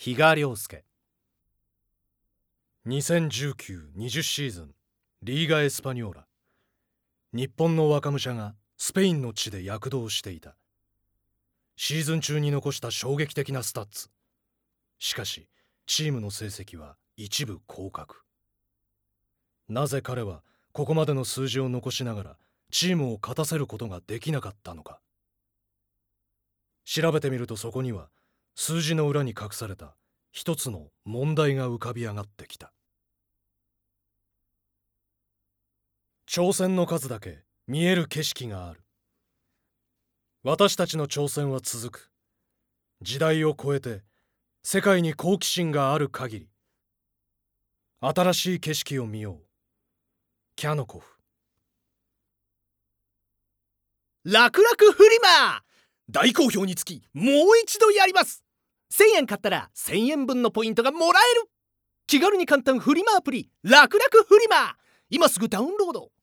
比嘉良介。2019-20シーズンリーガエスパニョーラ。日本の若武者がスペインの地で躍動していた。シーズン中に残した衝撃的なスタッツ。しかしチームの成績は一部降格。なぜ彼はここまでの数字を残しながらチームを勝たせることができなかったのか。調べてみると、そこには数字の裏に隠された一つの問題が浮かび上がってきた。挑戦の数だけ見える景色がある。私たちの挑戦は続く。時代を超えて世界に好奇心がある限り、新しい景色を見よう。キャノコフ。 楽々フリマ大好評につきもう一度やります。1000円買ったら1000円分のポイントがもらえる。気軽に簡単フリマアプリ楽々フリマ、今すぐダウンロード。